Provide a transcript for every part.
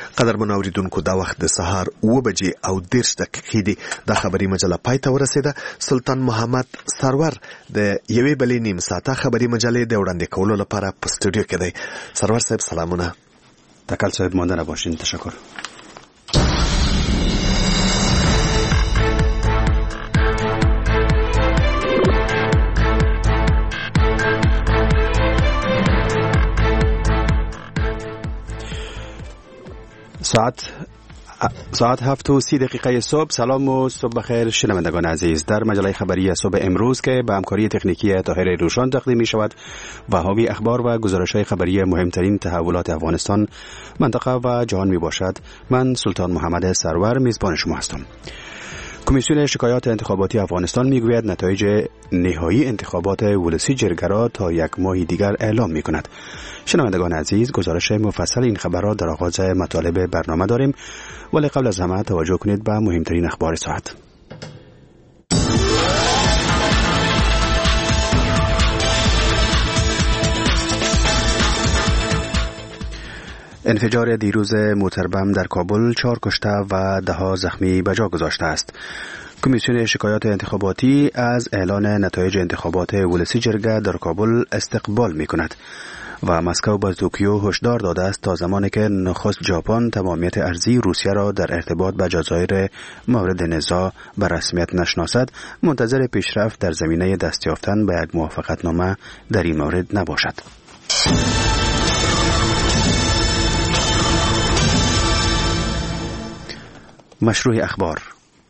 قدرمن اوریدونکو دا وخت د سهار 9:10 دقیقې د خبري مجله پای ته ورسیده. سلطان محمد سرور د یوې بلې نیم ساعته خبري مجلې د وړاندې کولو لپاره په استودیو کې دی. سرور صاحب سلامونه. تکل صاحب ماندنه باشین. تشکر. ساعت 7:30 صبح. سلام و صبح بخیر شنوندگان عزیز. در مجله خبری صبح امروز که با همکاری تکنیکی طاهر روشان تقدیم می شود و حاوی اخبار و گزارش‌های خبری مهمترین تحولات افغانستان، منطقه و جهان می باشد، من سلطان محمد سرور میزبان شما هستم. کمیسیون شکایات انتخاباتی افغانستان میگوید نتایج نهایی انتخابات ولسی جرگه را تا یک ماه دیگر اعلام می کند. شنوندگان عزیز، گزارش مفصل این خبر را در آغاز مطالب برنامه داریم، ولی قبل از همه توجه کنید به مهمترین اخبار ساعت. انفجار دیروز موتر بم در کابل 4 کشته و 10 زخمی به جا گذاشته است. کمیسیون شکایات انتخاباتی از اعلان نتایج انتخابات ولسی جرگه در کابل استقبال می کند و مسکو به توکیو هشدار داده است تا زمانی که نخست ژاپن تمامیت ارضی روسیه را در ارتباط به جزایر مورد نزاع به رسمیت نشناسد، منتظر پیشرفت در زمینه دست یافتن به یک موافقتنامه در این مورد نباشد. مشروع اخبار.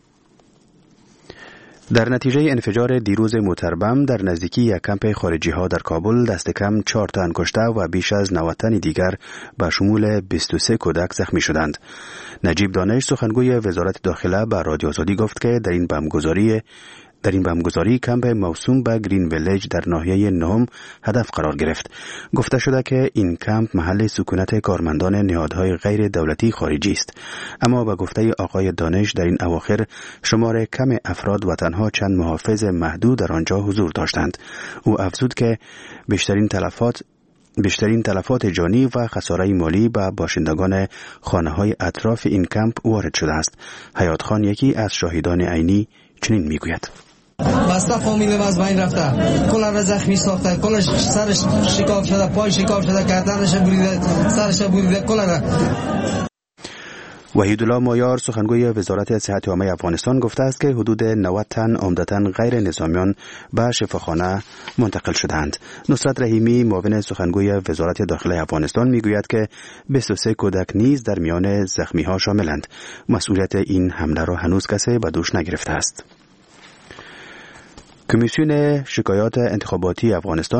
در نتیجه انفجار دیروز موتر بم در نزدیکی یک کمپ خارجی ها در کابل دست کم 4 تن کشته و بیش از 90 تن دیگر به شمول 23 کودک زخمی شدند. نجیب دانش سخنگوی وزارت داخله به رادیو آزادی گفت که در این بمبگذاری کمپ موسوم به گرین ویلیج در ناحیه نهم هدف قرار گرفت. گفته شده که این کمپ محل سکونت کارمندان نهادهای غیر دولتی خارجی است، اما به گفته آقای دانش در این اواخر شمار کم افراد و تنها چند محافظ محدود در آنجا حضور داشتند. او افزود که بیشترین تلفات جانی و خساره مالی به باشندگان خانه‌های اطراف این کمپ وارد شده است. حیات خان، یکی از شاهدان عینی، چنین میگوید: بسته فامیلم از بین رفته، کل را زخمی ساخته، کلش سرش شکاف شده، پای شکاف شده، گردنش بریده، سرش بریده، کل را. وحیدالله مایار سخنگوی وزارت صحت عامه افغانستان گفته است که حدود 90 تن عمدتاً غیر نظامیان به شفاخانه منتقل شدند. نصرت رحیمی معاون سخنگوی وزارت داخله افغانستان میگوید که 23 کودک نیز در میان زخمی ها شاملند. مسئولیت این حمله را هنوز کسی به دوش نگرفته است. کمیسیون شکایات انتخاباتی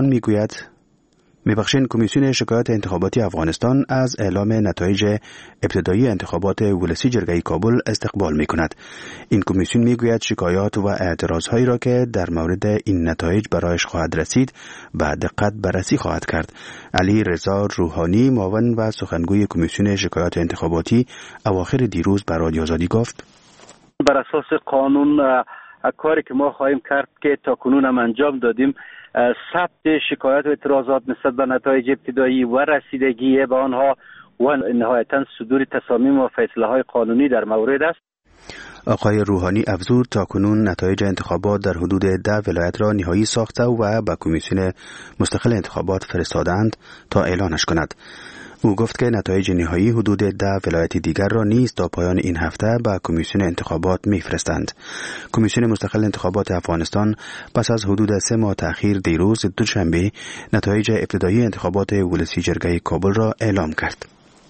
افغانستان از اعلام نتایج ابتدایی انتخابات ولسی جرگه کابل استقبال می کند. این کمیسیون می گوید شکایات و اعتراضهایی را که در مورد این نتایج برایش خواهد رسید به دقت بررسی خواهد کرد. علی رضا روحانی معاون و سخنگوی کمیسیون شکایات انتخاباتی اواخر دیروز به رادیو آزادی گفت: بر اساس قانون کاری که ما خواهیم کرد که تا کنون هم انجام دادیم، ثبت شکایات و اعتراضات نسبت به نتایج ابتدایی و رسیدگی به آنها و نهایتاً صدور تصامیم و فیصله‌های قانونی در مورد است. آقای روحانی افزود تا کنون نتایج انتخابات در حدود 10 ولایت را نهایی ساخته و به کمیسیون مستقل انتخابات فرستادند تا اعلانش کند. او گفت که نتایج نهایی حدود 10 ولایت دیگر را نیز تا پایان این هفته به کمیسیون انتخابات می‌فرستند. کمیسیون مستقل انتخابات افغانستان پس از حدود 3 ماه تأخیر دیروز دوشنبه نتایج ابتدایی انتخابات ولسی جرگه کابل را اعلام کرد.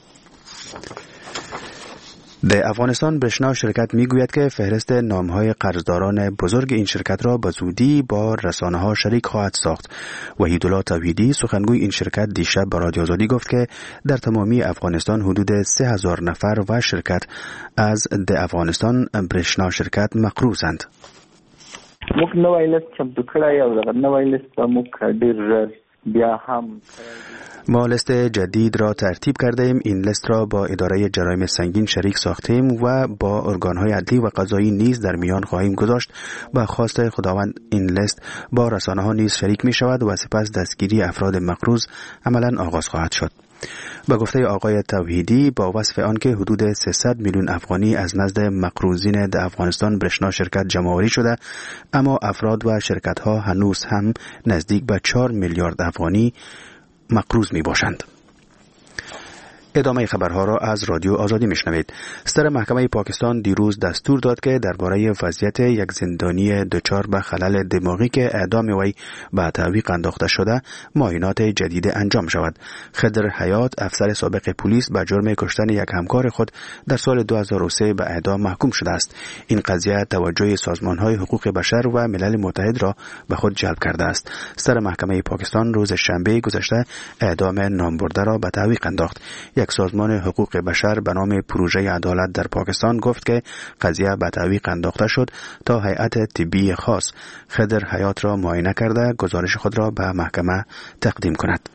در افغانستان برشنا شرکت میگوید که فهرست نامهای قرضداران بزرگ این شرکت را به زودی با رسانه‌ها شریک خواهد ساخت. وحیدالله توحیدی سخنگوی این شرکت دیشب به رادیو آزادی گفت که در تمامی افغانستان حدود 3000 نفر و شرکت از د افغانستان برشنا شرکت مقروضند. موږ نوې لیست چمتو کړی او دغه نوې لیست به موږ ډېر بیا هم ما لیست جدید را ترتیب کرده ایم. این لیست را با اداره جرایم سنگین شریک ساختیم و با ارگان‌های عدلی و قضایی نیز در میان خواهیم گذاشت. با خواست خداوند این لیست با رسانه‌ها نیز شریک می شود و سپس دستگیری افراد مقروض عملاً آغاز خواهد شد. به گفته آقای توحیدی با وصف آن که حدود 300 میلیون افغانی از نزد مقروضین در افغانستان برشنا شرکت جمع‌آوری شده، اما افراد و شرکت‌ها هنوز هم نزدیک به 4 میلیارد افغانی مقروض میباشند. ادامه خبرها را از رادیو آزادی میشنوید. سر محکمه پاکستان دیروز دستور داد که درباره وضعیت یک زندانی دچار به خلل دماغی که اعدام وی به تعویق انداخته شده معاینات جدید انجام شود. خضر حیات، افسر سابق پلیس، به جرم کشتن یک همکار خود در سال 2003 به اعدام محکوم شده است. این قضیه توجه سازمان‌های حقوق بشر و ملل متحد را به خود جلب کرده است. سر محکمه پاکستان روز شنبه گذشته اعدام نامبرده را به تعویق انداخت. یک سازمان حقوق بشر به نام پروژه عدالت در پاکستان گفت که قضیه به تعویق انداخته شد تا هیئت طبی خاص خضر حیات را معاینه کرده گزارش خود را به محکمه تقدیم کند.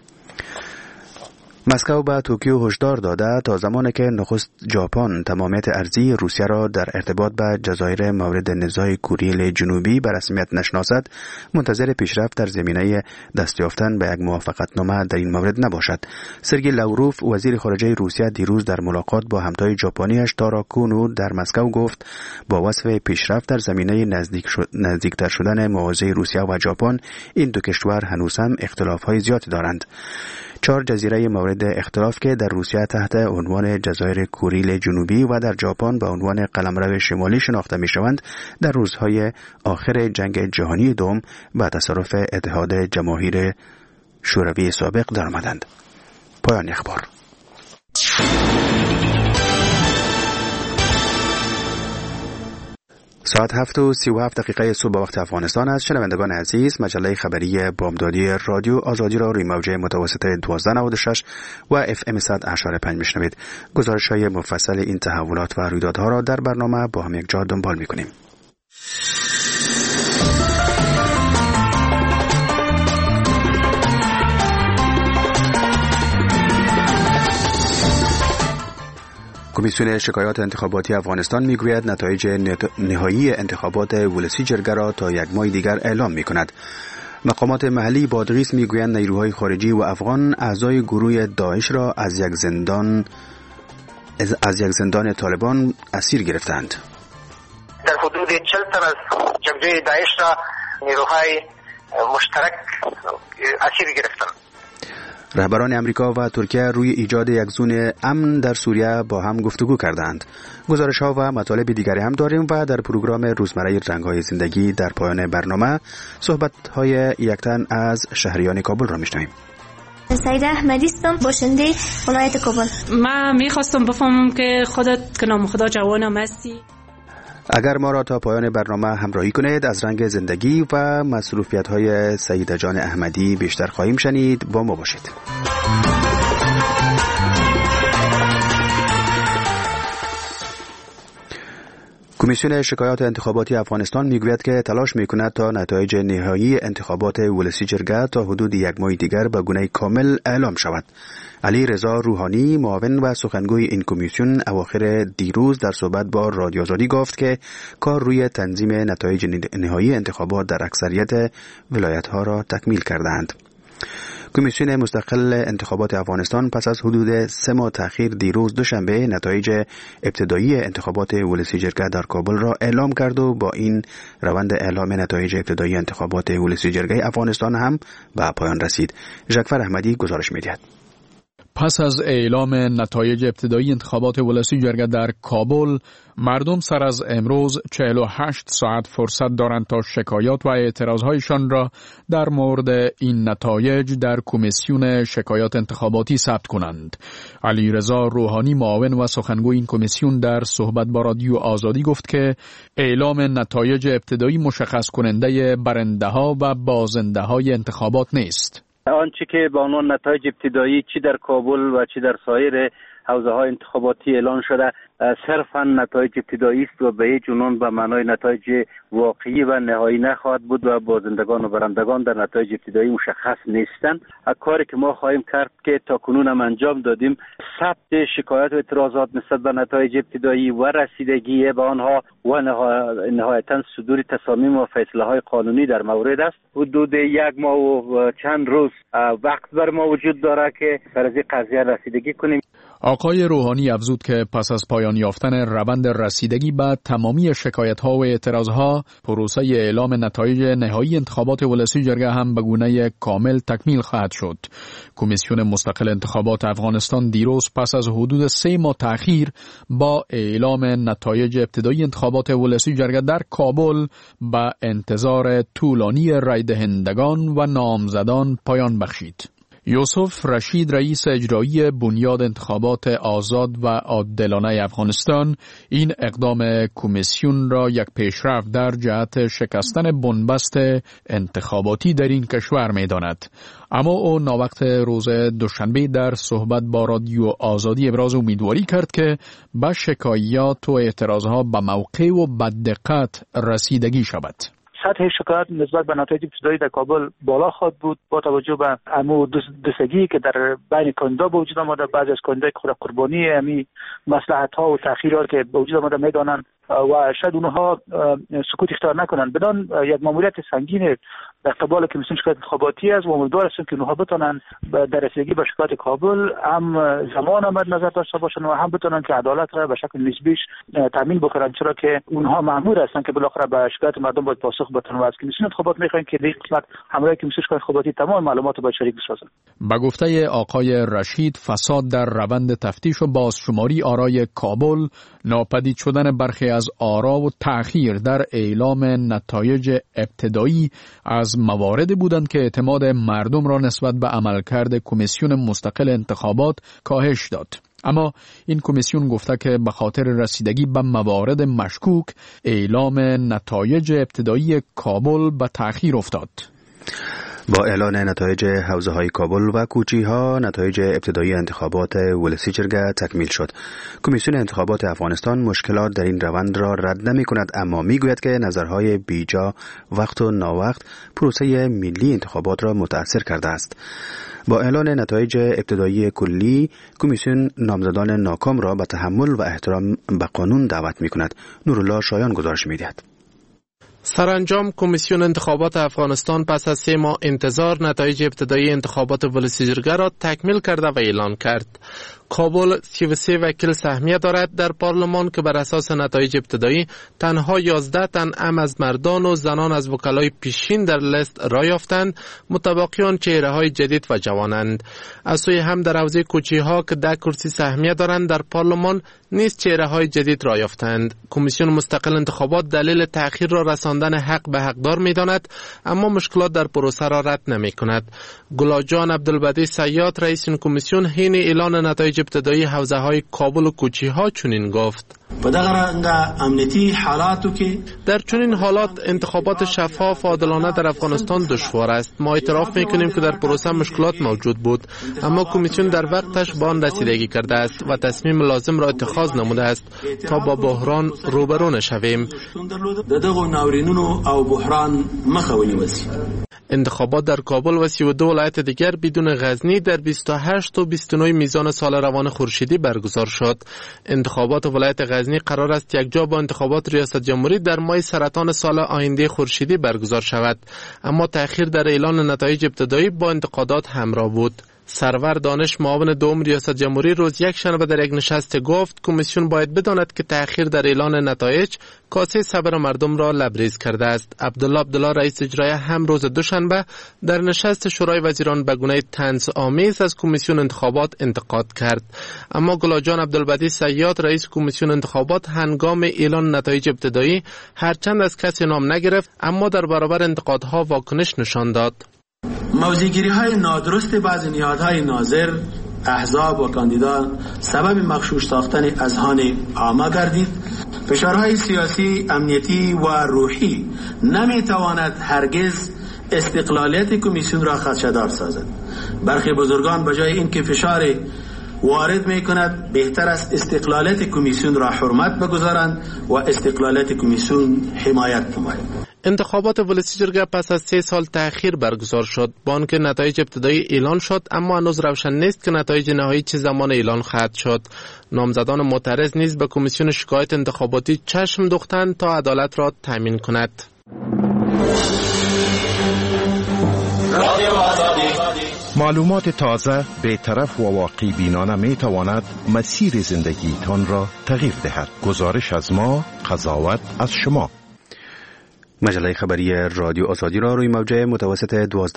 مسکو به توکیو هشدار داده تا زمانی که نخست ژاپن تمامیت ارضی روسیه را در ارتباط به جزایر مورد نزاع کره جنوبی به رسمیت نشناسد، منتظر پیشرفت در زمینه دست یافتن به یک موافقتنامه در این مورد نباشد. سرگئی لاوروف وزیر خارجه روسیه دیروز در ملاقات با همتای ژاپنی‌اش تارا کونو در مسکو گفت با وصف پیشرفت در زمینه نزدیکتر شدن مواضع روسیه و ژاپن، این دو کشور هنوز هم اختلاف‌های زیادی دارند. 4 جزیره مورد اختلاف که در روسیه تحت عنوان جزایر کوریل جنوبی و در ژاپن به عنوان قلمرو شمالی شناخته می‌شوند، در روزهای آخر جنگ جهانی دوم به تصرف اتحاد جماهیر شوروی سابق درآمدند. پایان اخبار. ساعت 7:37 صبح وقت افغانستان است. شنوندگان عزیز، مجله خبری بامدادی رادیو آزادی را روی موج متوسط 1296 و FM 100.5 میشنوید. گزارش‌های مفصل این تحولات و رویدادها را در برنامه با هم یک جا دنبال می‌کنیم. کمیسیون شکایات انتخاباتی افغانستان میگوید نتایج نهایی انتخابات ولسی جرگه را تا یک ماه دیگر اعلام میکند. مقامات محلی بادغیس میگویند نیروهای خارجی و افغان اعضای گروه داعش را از یک زندان طالبان اسیر گرفتند. در حدود 40 تن از جبهه داعش را نیروهای مشترک اسیر گرفتند. رهبران امریکا و ترکیه روی ایجاد یک زون امن در سوریه با هم گفتگو کردند. گزارش‌ها و مطالب دیگری هم داریم و در پروگرام روزمره رنگ‌های زندگی در پایان برنامه صحبت‌های یک تن از شهریان کابل را می‌شنویم. سعیده احمدی هستم، باشنده ولایت کابل. من می‌خواستم بفهمم که خودت که نام خدا جوانم هستی. اگر ما را تا پایان برنامه همراهی کنید از رنگ زندگی و مصروفیت‌های سعیده جان احمدی بیشتر خواهیم شنید. با ما باشید. کمیسیون شکایات انتخاباتی افغانستان میگوید که تلاش میکند تا نتایج نهایی انتخابات ولسی جرگه تا حدود یک ماه دیگر به گونه کامل اعلام شود. علی رضا روحانی، معاون و سخنگوی این کمیسیون، اواخر دیروز در صحبت با رادیو آزادی گفت که کار روی تنظیم نتایج نهایی انتخابات در اکثریت ولایت‌ها را تکمیل کردند. کمیسیون مستقل انتخابات افغانستان پس از حدود 3 ماه تأخیر دیروز دوشنبه نتایج ابتدایی انتخابات ولسی جرگه در کابل را اعلام کرد و با این روند اعلام نتایج ابتدایی انتخابات ولسی جرگه افغانستان هم به پایان رسید. ژکفر احمدی گزارش می‌دهد. پس از اعلام نتایج ابتدایی انتخابات ولسی جرگه در کابل، مردم سر از امروز 48 ساعت فرصت دارند تا شکایات و اعتراضهایشان را در مورد این نتایج در کمیسیون شکایات انتخاباتی ثبت کنند. علی رضا روحانی، معاون و سخنگوی این کمیسیون، در صحبت با رادیو آزادی گفت که اعلام نتایج ابتدایی مشخص کننده برنده ها و بازنده های انتخابات نیست. آنچه که به عنوان نتایج ابتدایی چی در کابل و چی در سایر حوزه های انتخاباتی اعلان شده صرفا نتایج ابتدایی است و به هیچ عنوان به معنای نتایج واقعی و نهایی نخواهد بود و بازندگان و برندگان در نتایج ابتدایی مشخص نیستند. کاری که ما خواهیم کرد که تا کنون هم انجام دادیم ثبت شکایت و اعتراضات نسبت به نتایج ابتدایی و رسیدگی به آنها و نهایتا صدور تصامیم و فیصله های قانونی در مورد است. حدود 1 ماه و چند روز وقت بر ما وجود داره که سر از این قضیه رسیدگی کنیم. آقای روحانی افزود که پس از پایان یافتن روند رسیدگی به تمامی شکایت‌ها و اعتراضها، پروسه اعلام نتایج نهایی انتخابات ولسی جرگه هم به گونه کامل تکمیل خواهد شد. کمیسیون مستقل انتخابات افغانستان دیروز پس از حدود 3 ماه تأخیر با اعلام نتایج ابتدایی انتخابات ولسی جرگه در کابل به انتظار طولانی رای دهندگان و نامزدان پایان بخشید. یوسف رشید رئیس اجرایی بنیاد انتخابات آزاد و عادلانه افغانستان این اقدام کمیسیون را یک پیشرفت در جهت شکستن بنبست انتخاباتی در این کشور می‌داند. اما او ناوقت روز دوشنبه در صحبت با رادیو آزادی ابراز امیدواری کرد که به شکایات و اعتراضها به موقع و به دقت رسیدگی شود. سطح شکایت نسبت به نتایج ابتدایی در کابل بالا خواهد بود با توجه به امو دستگی که در بین کاندیدا به وجود آمده. بعضی از کاندیدای قربانی امی مصلحت‌ها و تأخیرات که به وجود آمده میدانند و شاید اونها سکوت اختیار نکنند. بدان یک ماموریت سنگین در قبال کمیسیون شکایت انتخاباتی است و امیدوار هستیم که اونها بتونن در رسیدگی به شکایت کابل هم زمان مد نظر داشته باشند و هم بتونن که عدالت را به شکل نسبیش تامین بکنن، چرا که اونها مأمور هستند که بالاخره به شکایت مردم باید پاسخ بدن و از کمیسیون انتخابات میخواین که در قسمت همراه کمیسیون شکایت انتخاباتی تمام معلومات باید شریک بسازن. به گفته آقای رشید، فساد در روند تفتیش و بازشماری آرای کابل، ناپدید شدن برخی از آرا و تأخیر در اعلام نتایج ابتدایی از مواردی بودند که اعتماد مردم را نسبت به عملکرد کمیسیون مستقل انتخابات کاهش داد. اما این کمیسیون گفته که به خاطر رسیدگی به موارد مشکوک اعلام نتایج ابتدایی کابل به تأخیر افتاد. با اعلان نتایج حوزه‌های کابل و کوچی‌ها، نتایج ابتدایی انتخابات ولسی جرگه تکمیل شد. کمیسیون انتخابات افغانستان مشکلات در این روند را رد نمی‌کند، اما می‌گوید که نظرهای بیجا وقت و ناوقت پروسه ملی انتخابات را متأثر کرده است. با اعلان نتایج ابتدایی کلی، کمیسیون نامزدان ناکام را به تحمل و احترام به قانون دعوت می‌کند. نورالله شایان گزارش می‌دهد. سرانجام کمیسیون انتخابات افغانستان پس از 3 ماه انتظار نتایج ابتدایی انتخابات ولسی جرگه را تکمیل کرده و اعلان کرد. کابل 33 وکیل سهمیه دارد در پارلمان که بر اساس نتایج ابتدایی تنها 11 تن از مردان و زنان از وکلای پیشین در لیست رای یافتند، متبقیان چهره‌های جدید و جوانند. از سوی هم در حوزه کوچی‌ها که 10 کرسی سهمیه دارند در پارلمان نیز چهره‌های جدید رای یافتند. کمیسیون مستقل انتخابات دلیل تأخیر را رساندن حق به حقدار می‌داند، اما مشکلات در پروسه را رد نمی‌کند. گلاجان عبدالبدی سیاد رئیس این کمیسیون حین اعلان نتایج ابتدایی حوزه‌های کابل و کوچی‌ها چنین گفت: در چنین حالات انتخابات شفاف و عادلانه در افغانستان دشوار است. ما اعتراف می‌کنیم که در پروسه مشکلات موجود بود، اما کمیسیون در وقتش به آن رسیدگی کرده است و تصمیم لازم را اتخاذ نموده است تا با بحران روبرو نشویم. انتخابات در کابل و 32 ولایت دیگر بدون غزنی در 28 و 29 میزان سال روان خورشیدی برگزار شد. انتخابات ولایت غزنی قرار است یک جا با انتخابات ریاست جمهوری در ماه سرطان سال آینده خورشیدی برگزار شود، اما تأخیر در اعلان نتایج ابتدایی با انتقادات همراه بود. سرور دانش معاون دوم ریاست جمهوری روز یک شنبه در یک نشست گفت کمیسیون باید بداند که تأخیر در اعلان نتایج کاسه صبر مردم را لبریز کرده است. عبدالله رئیس اجرایی هم روز دوشنبه در نشست شورای وزیران به گونه طنزآمیز از کمیسیون انتخابات انتقاد کرد، اما گلاجان عبدالبدی سیاد رئیس کمیسیون انتخابات هنگام اعلان نتایج ابتدایی هرچند از کسی نام نگرفت، اما در برابر انتقادها واکنش نشان داد. موضع‌گیری های نادرست بعضی نهادهای ناظر، احزاب و کاندیدان سبب مغشوش ساختن اذهان عامه گردید. فشارهای سیاسی، امنیتی و روحی نمیتواند هرگز استقلالیت کمیسیون را خدشه‌دار سازد. برخی بزرگان بجای اینکه فشار وارد می کند بهتر است استقلالات کمیسیون را حرمت بگذارند و استقلالات کمیسیون حمایت نمایند. انتخابات ولسی جرگه پس از 3 سال تأخیر برگزار شد. با آنکه نتایج ابتدایی اعلان شد، اما هنوز روشن نیست که نتایج نهایی چه زمان اعلان خواهد شد. نامزدان معترض نیز به کمیسیون شکایت انتخاباتی چشم دوختند تا عدالت را تامین کند. معلومات تازه، بی‌طرف و واقعی بینانه می تواند مسیر زندگیتان را تغییر دهد. گزارش از ما، قضاوت از شما. مجله خبری رادیو آزادی را روی موجه متوسط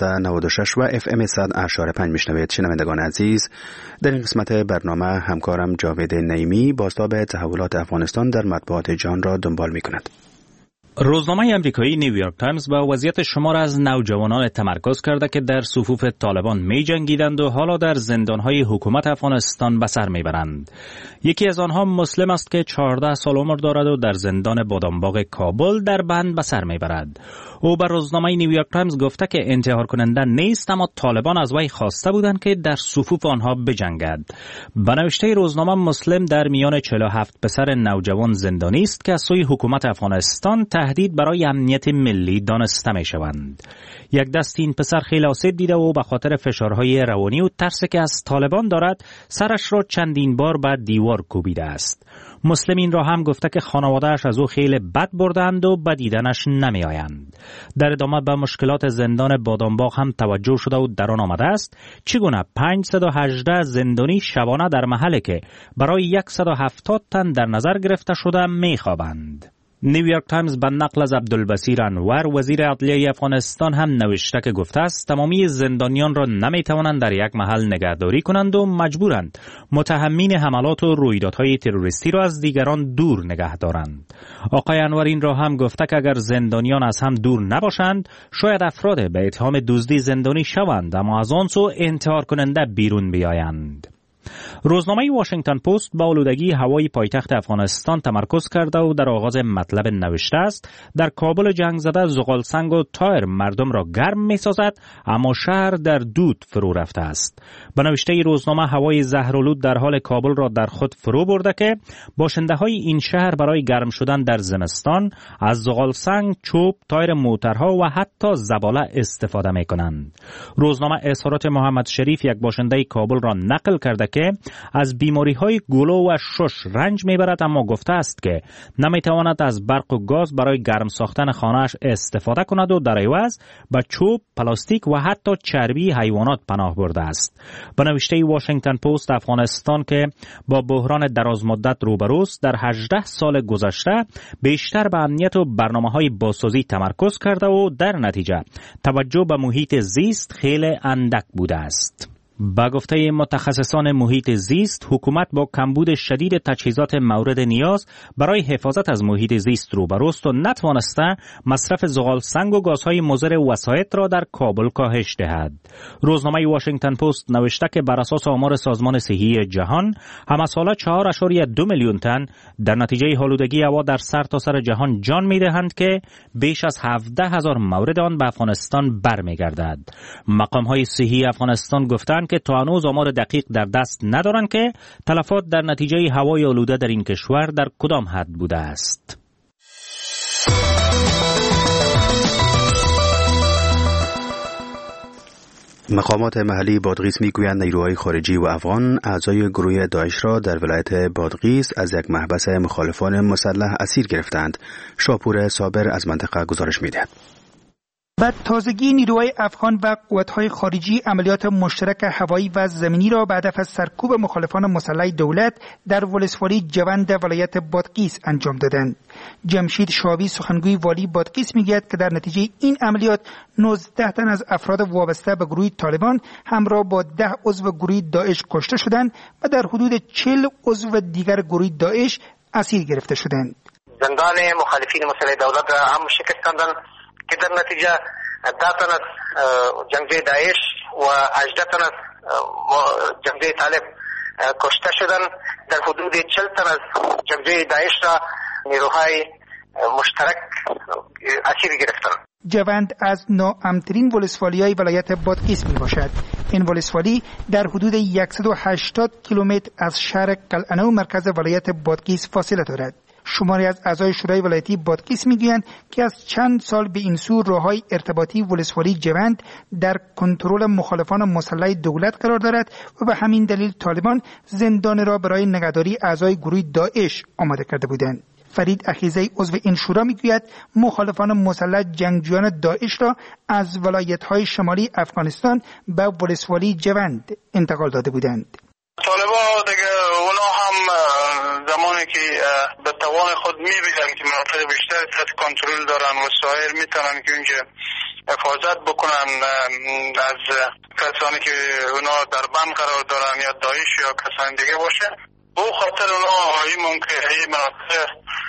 1296 و FM 100.5 میشنوید. شنوندگان عزیز، در این قسمت برنامه همکارم جاوید نعیمی بازتاب تحولات افغانستان در مطبوعات جهان را دنبال می کند. روزنامه امریکایی نیویورک تایمز به وضعیت شمار از نوجوانان تمرکز کرده که در صفوف طالبان می جنگیدند و حالا در زندانهای حکومت افغانستان به سر می برند. یکی از آنها مسلم است که 14 سال عمر دارد و در زندان بادامباغ کابل در بند به سر می برد. او به روزنامه نیویورک تایمز گفته که انتحار کننده نیست، اما طالبان از وی خواسته بودند که در صفوف آنها بجنگد. به نوشته روزنامه، مسلم در میان 47 پسر نوجوان زندانی است که از سوی حکومت افغانستان تهدید برای امنیت ملی دانسته می شوند. یک دست این پسر خیلی آسیب دیده و به خاطر فشارهای روانی و ترسی که از طالبان دارد سرش را چندین بار به دیوار کوبیده است. مسلم این را هم گفته که خانواده‌اش از او خیلی بد بردند و به دیدنش نمی آیند. در ادامه به مشکلات زندان بادامباغ هم توجه شده و در آن آمده است چگونه 518 زندانی شبانه در محله که برای 170 تن در نظر گرفته شده می خوابند. نیویورک تایمز به نقل از عبدالبصیر انور وزیر عدلیه افغانستان هم نوشته که گفته است تمامی زندانیان را نمی توانند در یک محل نگهداری کنند و مجبورند متهمین حملات و رویدادهای تروریستی را از دیگران دور نگه دارند. آقای انور این را هم گفته که اگر زندانیان از هم دور نباشند شاید افراد به اتهام دزدی زندانی شوند، اما از آن سو انتحار کننده بیرون بیایند. روزنامه واشنگتن پست با آلودگی هوای پایتخت افغانستان تمرکز کرده و در آغاز مطلب نوشته است در کابل جنگ زده زغال سنگ و تایر مردم را گرم می سازد، اما شهر در دود فرو رفته است. به نوشته روزنامه هوای زهرآلود در حال کابل را در خود فرو برده که باشنده های این شهر برای گرم شدن در زمستان از زغال سنگ، چوب، تایر موترها و حتی زباله استفاده می کنند. روزنامه اظهارات محمد شریف یک باشنده کابل را نقل کرده که از بیماری‌های گلو و شش رنج می‌برد، اما گفته است که نمی‌تواند از برق و گاز برای گرم ساختن خانه‌اش استفاده کند و در عوض به چوب، پلاستیک و حتی چربی حیوانات پناه برده است. به نوشته واشنگتن پست، افغانستان که با بحران درازمدت روبروست در 18 سال گذشته بیشتر به امنیت و برنامه‌های بازسازی تمرکز کرده و در نتیجه توجه به محیط زیست خیلی اندک بوده است. با گفته متخصصان محیط زیست، حکومت با کمبود شدید تجهیزات مورد نیاز برای حفاظت از محیط زیست روبروست و نتوانسته مصرف زغال سنگ و گازهای مضر وسایط را در کابل کاهش دهد. روزنامه واشنگتن پست نوشته که بر اساس آمار سازمان صحی جهان هم از سال 4.2 میلیون تن در نتیجه آلودگی هوا در سرتاسر جهان جان می‌دهند که بیش از 17,000 مورد آن به افغانستان برمیگردد. مقام‌های صحی افغانستان گفتند که تا هنوز آمار دقیق در دست ندارند که تلفات در نتیجه هوای آلوده در این کشور در کدام حد بوده است. مقامات محلی بادغیس میگویند نیروهای خارجی و افغان اعضای گروه داعش را در ولایت بادغیس از یک محبس مخالفان مسلح اسیر گرفتند. شاپور صابر از منطقه گزارش می‌دهد. بعد تازگی نیروهای افغان و قوت‌های خارجی عملیات مشترک هوایی و زمینی را به هدف از سرکوب مخالفان مسلح دولت در ولسوالی جوند ولایت بادغیس انجام دادند. جمشید شاوی سخنگوی والی بادغیس میگوید که در نتیجه این عملیات 19 تن از افراد وابسته به گروه طالبان همراه با 10 عضو گروه داعش کشته شدند و در حدود 40 عضو دیگر گروه داعش اسیر گرفته شدند. زندان مخالفین مسلح دولت را هم شکستاندند که در نتیجه 10 تن از جنگجوی داعش و 18 تن از جنگجوی طالب کشته شدند. در حدود 40 تن از جنگجوی داعش را نیروهای مشترک اسیر گرفتند. جوند از ناامن‌ترین ولسوالی‌های ولایت بادغیس می باشد. این ولسوالی در حدود 180 کیلومتر از شهر قلعه‌نو مرکز ولایت بادغیس فاصله دارد. شماری از اعضای شورای ولایتی بادغیس میگویند که از چند سال به این سو راههای ارتباطی ولسوالی جوند در کنترل مخالفان مسلح دولت قرار دارد و به همین دلیل طالبان زندان را برای نگهداری اعضای گروه داعش آماده کرده بودند. فرید اخیزی عضو این شورا میگوید مخالفان مسلح جنگجویان داعش را از ولایت‌های شمالی افغانستان به ولسوالی جوند انتقال داده بودند. طالبان دیگه اونا هم زمانی که به توان خود میبینن که مناطق بیشتر تحت کنترل دارن و سایر میتونن که اونجا حفاظت بکنن از کسانی که اونا در بند قرار دارن یا داعش یا کسان دیگه باشه، به خاطر اونا این ممکن این مناطق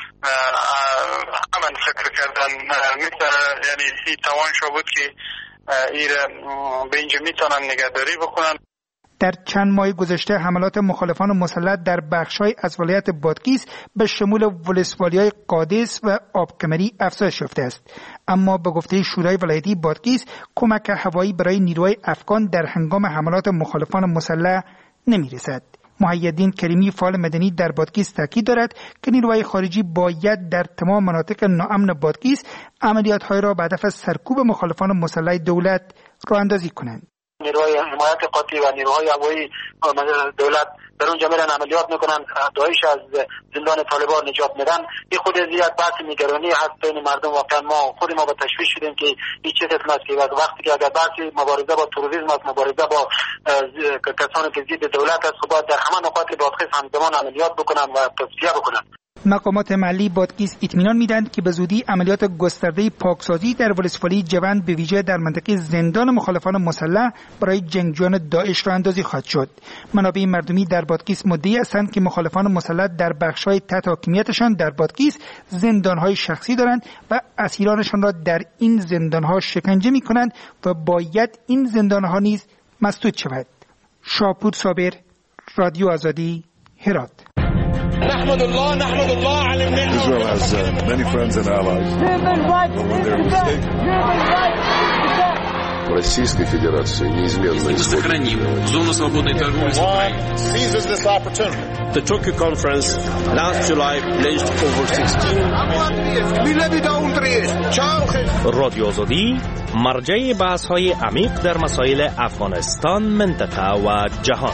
همین فکر کردن یعنی این توان شو بود که به اینجا میتونن نگهداری بکنن. در چند ماه گذشته حملات مخالفان مسلح در بخش‌های از ولایت بادغیس به شمول ولسوالی‌های قادس و آبکمری افزایش یافته است. اما به گفته شورای ولایتی بادغیس کمک هوایی برای نیروهای افغان در هنگام حملات مخالفان مسلح نمی‌رسد. محیدین کریمی فعال مدنی در بادغیس تاکید دارد که نیروهای خارجی باید در تمام مناطق ناامن بادغیس عملیات‌های را به هدف سرکوب مخالفان مسلح دولت راه اندازی کنند. نیروهای حمایت قاطی و نیروهای هوایی دولت در اونجا میرن عملیات میکنن، داعش از زندان طالبان نجات میدن. این خود زیاد بحث نگرانی هست بین مردم. واقعا ما به تشویش شدیم که این چه قسم است که وقتی که اگر بحث مبارزه با تروریسم است، مبارزه با کسانی که ضد دولت است، خب در همه نقاط بادغیس همزمان عملیات بکنن و تصفیه بکنن. مقامات محلی بادغیس اطمینان میدهند که به زودی عملیات گسترده پاکسازی در ولسوالی جوند به ویژه در منطقه زندان مخالفان مسلح برای جنگجویان داعش راه اندازی خواهد شد. منابع مردمی در بادغیس مدعی هستند که مخالفان مسلح در بخش‌های تحت حاکمیتشان در بادغیس زندان‌های شخصی دارند و اسیرانشان را در این زندان‌ها شکنجه می‌کنند و باید این زندان‌ها نیز مسدود شود. شاپور صابر، رادیو آزادی، هرات. نحمد الله على النعمة. Israel has many friends and allies. When they're mistaken. Российской Федерации неизменно сохраним зону свободной торговли с Украиной. Seizes this opportunity. The Tokyo conference last July pledged over 16 رادیو آزادی مرجع بحث‌های عمیق در مسائل افغانستان، منطقه و جهان.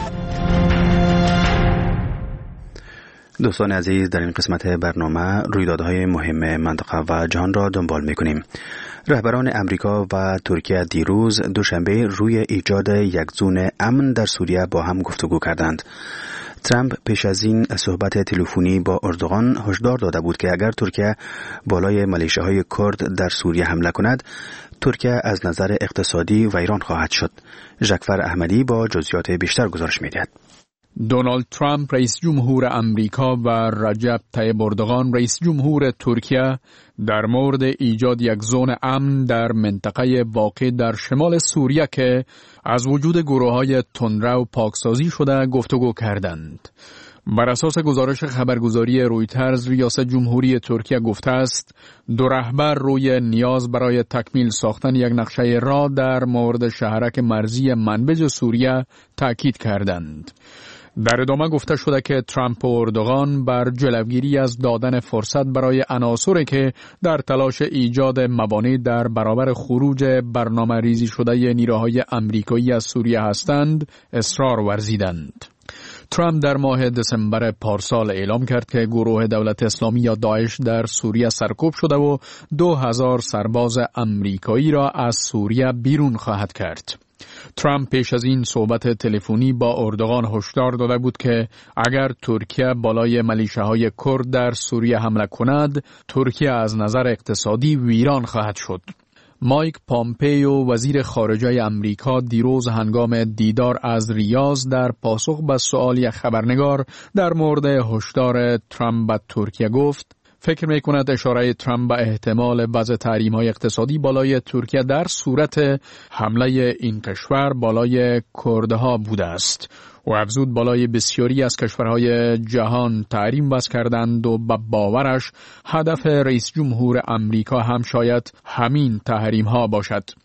دوستان عزیز، در این قسمت برنامه رویدادهای مهم منطقه و جهان را دنبال می‌کنیم. رهبران امریکا و ترکیه دیروز دوشنبه روی ایجاد یک زون امن در سوریه با هم گفتگو کردند. ترامپ پیش از این صحبت تلفنی با اردوغان هشدار داده بود که اگر ترکیه بالای ملیشه‌های کرد در سوریه حمله کند، ترکیه از نظر اقتصادی ویران خواهد شد. جعفر احمدی با جزئیات بیشتر گزارش می‌دهد. دونالد ترامپ رئیس جمهور امریکا و رجب طیب اردوغان رئیس جمهور ترکیه در مورد ایجاد یک زون امن در منطقه واقع در شمال سوریه که از وجود گروه‌های تندرو پاکسازی شده گفتگو کردند. بر اساس گزارش خبرگزاری رویترز، ریاست جمهوری ترکیه گفته است دو رهبر روی نیاز برای تکمیل ساختن یک نقشه راه در مورد شهرک مرزی منبج سوریه تاکید کردند. در ادامه گفته شده که ترامپ و اردوغان بر جلوگیری از دادن فرصت برای عناصری که در تلاش ایجاد موانع در برابر خروج برنامه ریزی شده نیروهای امریکایی از سوریه هستند اصرار ورزیدند. ترامپ در ماه دسامبر پارسال اعلام کرد که گروه دولت اسلامی یا داعش در سوریه سرکوب شده و 2000 سرباز امریکایی را از سوریه بیرون خواهد کرد. ترامپ پیش از این صحبت تلفنی با اردوغان هشدار داده بود که اگر ترکیه بالای ملیشه‌های کرد در سوریه حمله کند، ترکیه از نظر اقتصادی ویران خواهد شد. مایک پامپیو وزیر خارجه امریکا دیروز هنگام دیدار از ریاض در پاسخ به سؤال یک خبرنگار در مورد هشدار ترامپ به ترکیه گفت فکر می‌کند اشاره ترامپ به احتمال وضع تحریم‌های اقتصادی بالای ترکیه در صورت حمله این کشور بالای کردها بوده است. و افزود بالای بسیاری از کشورهای جهان تحریم وضع کردند و به باورش هدف رئیس جمهور امریکا هم شاید همین تحریم‌ها باشد.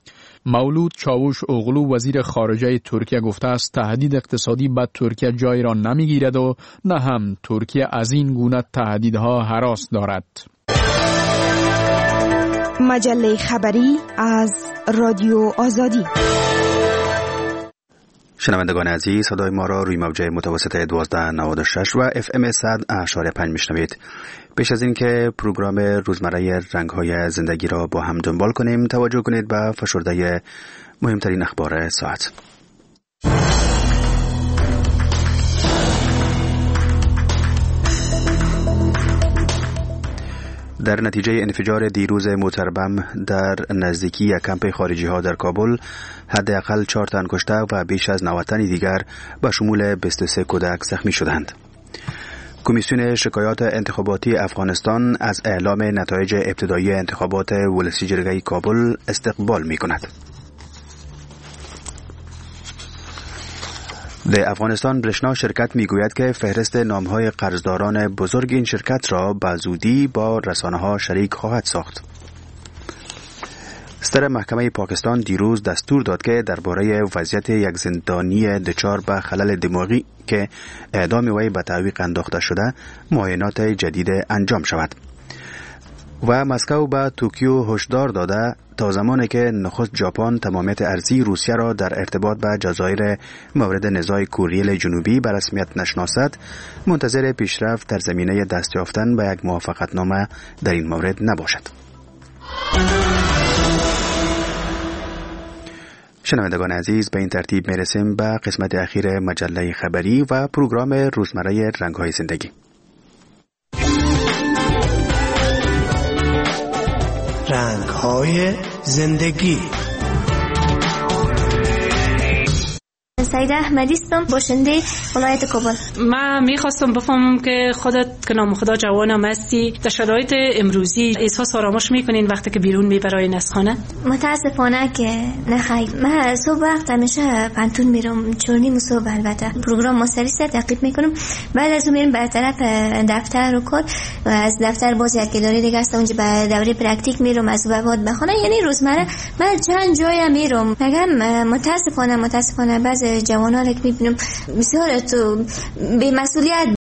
مولود چاوش اوغلو وزیر خارجه ترکیه گفته است تهدید اقتصادی به ترکیه جای را نمیگیرد و نه هم ترکیه از این گونه تهدیدها هراس دارد. مجله خبری از رادیو آزادی. شنوندگان عزیز، صدای ما را روی موجه متوسط 1296 و FM 100.5 میشنوید. پیش از این که پروگرام روزمره رنگ‌های زندگی را با هم دنبال کنیم، توجه کنید به فشرده مهمترین اخبار ساعت. در نتیجه انفجار دیروز موتر بم در نزدیکی یک کمپ خارجی ها در کابل، حداقل 4 تن کشته و بیش از 90 تن دیگر به شمول 23 کودک زخمی شدند. کمیسیون شکایات انتخاباتی افغانستان از اعلام نتایج ابتدایی انتخابات ولسی جرگه کابل استقبال می کند. در افغانستان برشنا شرکت میگوید که فهرست نامهای قرضداران بزرگ این شرکت را به زودی با رسانه‌ها شریک خواهد ساخت. ستر محکمه پاکستان دیروز دستور داد که درباره وضعیت یک زندانی دچار به خلل دماغی که اعدام وی به تعویق انداخته شده معاینات جدید انجام شود. و مسکو به توکیو هشدار داده تا زمانی که نخست ژاپن تمامیت ارضی روسیه را در ارتباط به جزایر مورد نزاع کوریل جنوبی به رسمیت نشناسد، منتظر پیشرفت در زمینه دست یافتن به یک موافقتنامه در این مورد نباشد. شنوندگان عزیز، به این ترتیب میرسیم به قسمت اخیر مجله خبری و پروگرام روزمره رنگ‌های زندگی. رنگ‌های زندگی. سعید احمدی هستم، باشنده ولایت کابل. من میخواستم بفهمم که خودت که نام خدا جوانم هستی، در شرایط امروزی احساس آرامش میکنین وقتی که بیرون میبرین از خانه؟ متاسفانه که نخیر. من صبح وقت همیشه پنتون میرم، 4:30 صبح البته پروگرام مستریس تعقیب میکنم. بعد از اون میرم به طرف دفتر و کار و از دفتر باز یک اداره دیگه است، اونجا به دوره پرکتیک میرم، از بعد به خانه. یعنی روزمره من چند جای میرم. میگم متاسفانه بعضی جوانان که میبینم بسیار تو بی مسئولیت